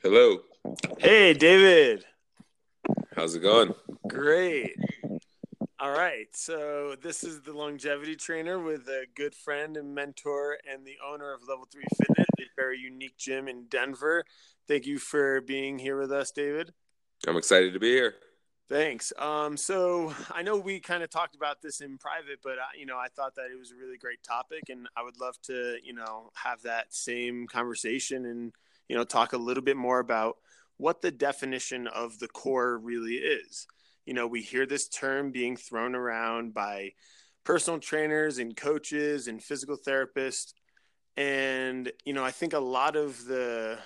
Hello. Hey, David. How's it going? Great. All right. So, this is the longevity trainer with a good friend and mentor and the owner of Level 3 Fitness, a very unique gym in Denver. Thank you for being here with us, David. I'm excited to be here. Thanks. So I know we kind of talked about this in private, but I thought that it was a really great topic, and I would love to, have that same conversation and, talk a little bit more about what the definition of the core really is. We hear this term being thrown around by personal trainers and coaches and physical therapists, and I think a lot of the,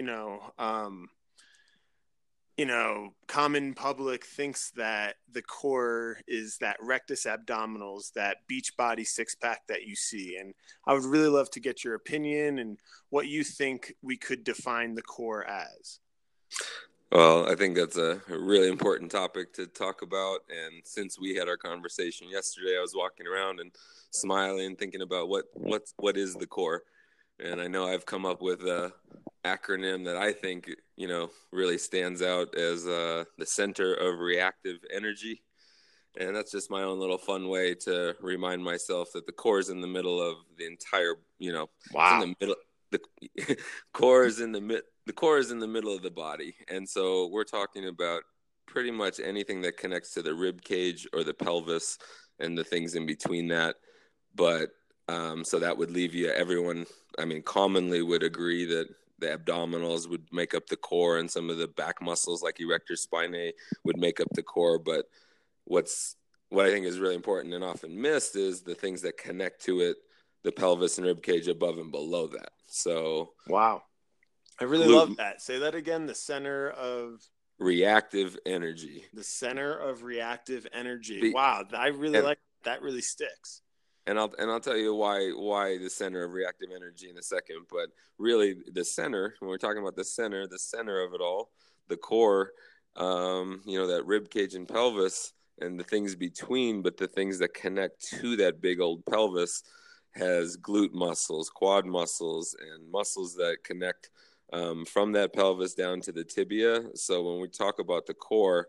common public thinks that the core is that rectus abdominals, that beach body six pack that you see. And I would really love to get your opinion and what you think we could define the core as. Well, I think that's a really important topic to talk about. And since we had our conversation yesterday, I was walking around and smiling, thinking about what is the core. And I know I've come up with a acronym that I think really stands out as the center of reactive energy. And that's just my own little fun way to remind myself that the core is in the middle of the entire, it's in Wow. the middle. The core is in the core is in the middle of the body. And so we're talking about pretty much anything that connects to the rib cage or the pelvis and the things in between that. But so that would leave you, everyone, commonly would agree that the abdominals would make up the core, and some of the back muscles like erector spinae would make up the core. But what I think is really important and often missed is the things that connect to it, the pelvis and rib cage above and below that. So Wow. I really love that. Say that again. Reactive energy. The center of reactive energy. Wow. I really like that. Really sticks. And I'll tell you why the center of reactive energy in a second. But really, the center, when we're talking about the center of it all, the core, that rib cage and pelvis and the things between, but the things that connect to that big old pelvis has glute muscles, quad muscles, and muscles that connect from that pelvis down to the tibia. So when we talk about the core,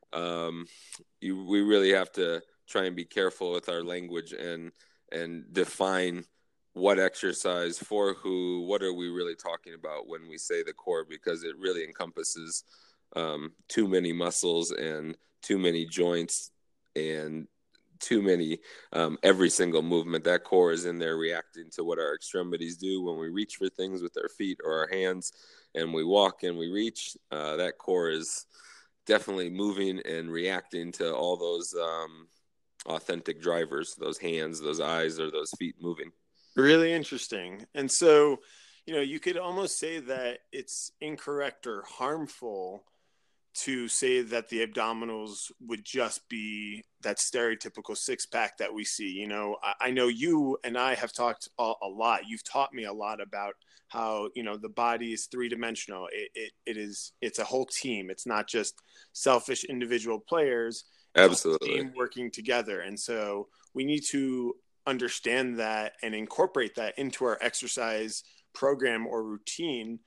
we really have to try and be careful with our language and define what exercise for who, what are we really talking about when we say the core, because it really encompasses too many muscles and too many joints and too many every single movement. That core is in there reacting to what our extremities do when we reach for things with our feet or our hands, and we walk and we reach. That core is definitely moving and reacting to all those authentic drivers, those hands, those eyes, or those feet moving. Really interesting. And so, you could almost say that it's incorrect or harmful to say that the abdominals would just be that stereotypical six pack that we see. I know you and I have talked a lot. You've taught me a lot about how, the body is three-dimensional. It's a whole team. It's not just selfish individual players. Absolutely. Team working together. And so we need to understand that and incorporate that into our exercise program or routine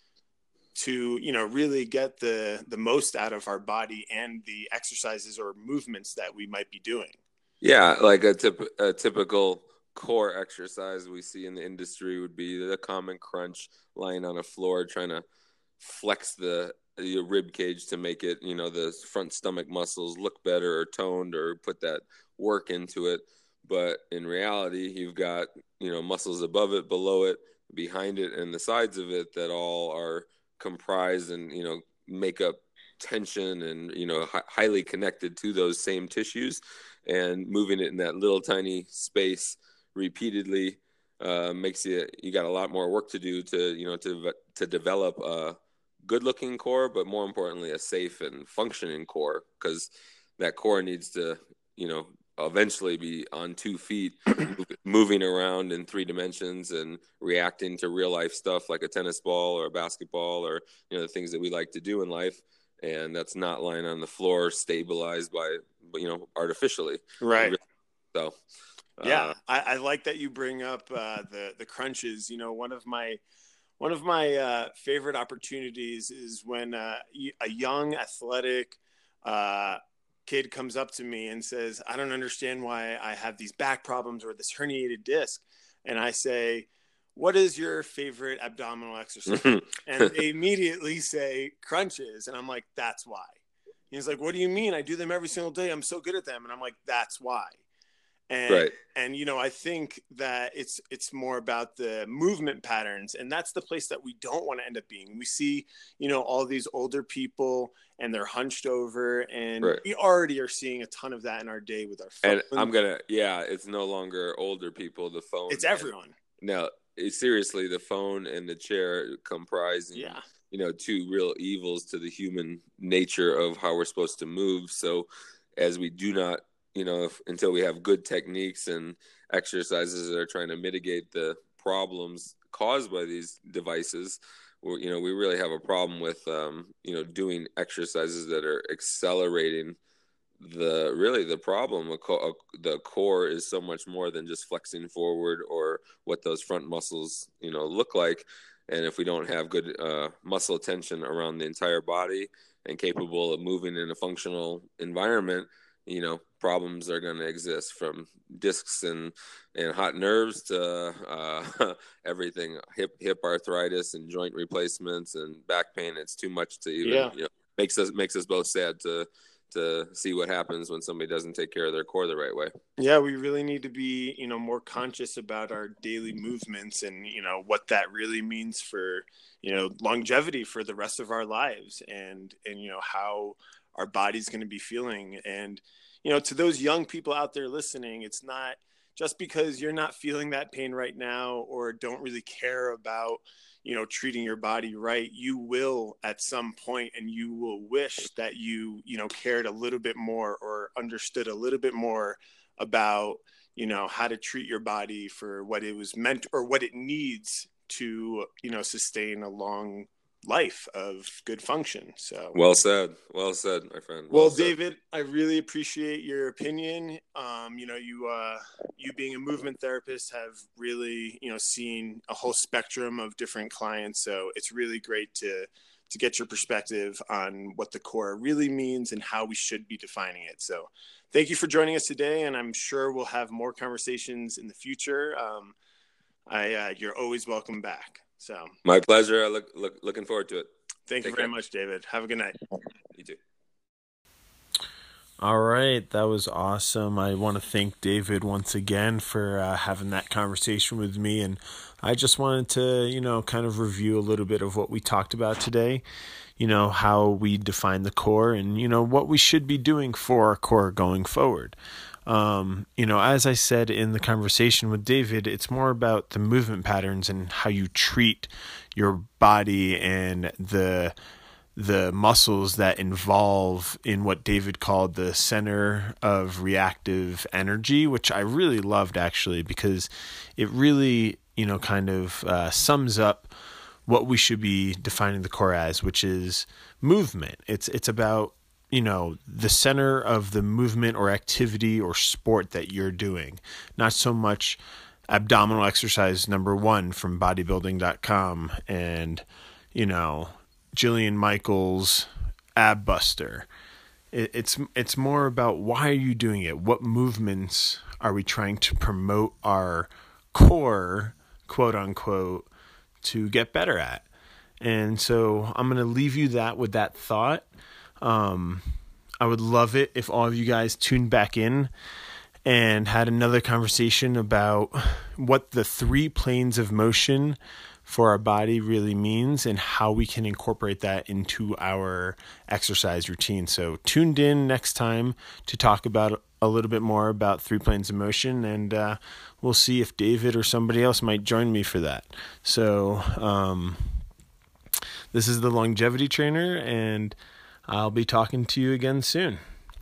to, really get the most out of our body and the exercises or movements that we might be doing. Yeah, like a typical core exercise we see in the industry would be the common crunch, lying on a floor trying to flex the rib cage to make it, the front stomach muscles look better or toned or put that work into it. But in reality, you've got, muscles above it, below it, behind it, and the sides of it that all are comprised and, make up tension and, highly connected to those same tissues, and moving it in that little tiny space repeatedly makes you got a lot more work to do to develop a good looking core, but more importantly, a safe and functioning core, because that core needs to, eventually be on 2 feet, moving around in 3 dimensions and reacting to real life stuff like a tennis ball or a basketball or, the things that we like to do in life. And that's not lying on the floor, stabilized by, artificially. Right. So, yeah, I like that you bring up the crunches. One of one of my favorite opportunities is when a young athletic kid comes up to me and says, I don't understand why I have these back problems or this herniated disc. And I say, what is your favorite abdominal exercise? And they immediately say crunches. And I'm like, that's why. He's like, what do you mean? I do them every single day. I'm so good at them. And I'm like, that's why. And, right. And, I think that it's more about the movement patterns, and that's the place that we don't want to end up being. We see, all these older people and they're hunched over, and right. we already are seeing a ton of that in our day with our phone. And it's no longer older people, the phone. It's everyone. No, seriously, the phone and the chair comprising, two real evils to the human nature of how we're supposed to move. So as we do not, until we have good techniques and exercises that are trying to mitigate the problems caused by these devices, we really have a problem with, doing exercises that are accelerating the problem. The core is so much more than just flexing forward or what those front muscles, look like. And if we don't have good muscle tension around the entire body and capable of moving in a functional environment, problems are going to exist, from discs and hot nerves to everything, hip arthritis and joint replacements and back pain. It's too much to even, makes us both sad to see what happens when somebody doesn't take care of their core the right way. Yeah, we really need to be, more conscious about our daily movements and, what that really means for, longevity for the rest of our lives, and how our body's going to be feeling. And, to those young people out there listening, it's not just because you're not feeling that pain right now or don't really care about, treating your body right. You will at some point, and you will wish that you cared a little bit more or understood a little bit more about, how to treat your body for what it was meant or what it needs to, sustain a long life of good function. So well said, my friend. Well, David, I really appreciate your opinion. You being a movement therapist have really, seen a whole spectrum of different clients. So it's really great to get your perspective on what the core really means and how we should be defining it. So thank you for joining us today. And I'm sure we'll have more conversations in the future. You're always welcome back. So my pleasure. Looking forward to it. Thank you very much, David. Have a good night. You too. All right, that was awesome. I want to thank David once again for having that conversation with me, and I just wanted to, kind of review a little bit of what we talked about today, how we define the core and, what we should be doing for our core going forward. As I said in the conversation with David, it's more about the movement patterns and how you treat your body and the muscles that involve in what David called the center of reactive energy, which I really loved actually, because it really, kind of sums up what we should be defining the core as, which is movement. It's about, the center of the movement or activity or sport that you're doing, not so much abdominal exercise number 1 from bodybuilding.com and, Jillian Michaels ab buster. It's more about why are you doing it? What movements are we trying to promote our core, quote unquote, to get better at? And so I'm going to leave you with that thought. I would love it if all of you guys tuned back in and had another conversation about what the 3 planes of motion for our body really means and how we can incorporate that into our exercise routine. So tuned in next time to talk about a little bit more about 3 planes of motion, and we'll see if David or somebody else might join me for that. So this is the Longevity Trainer, and I'll be talking to you again soon.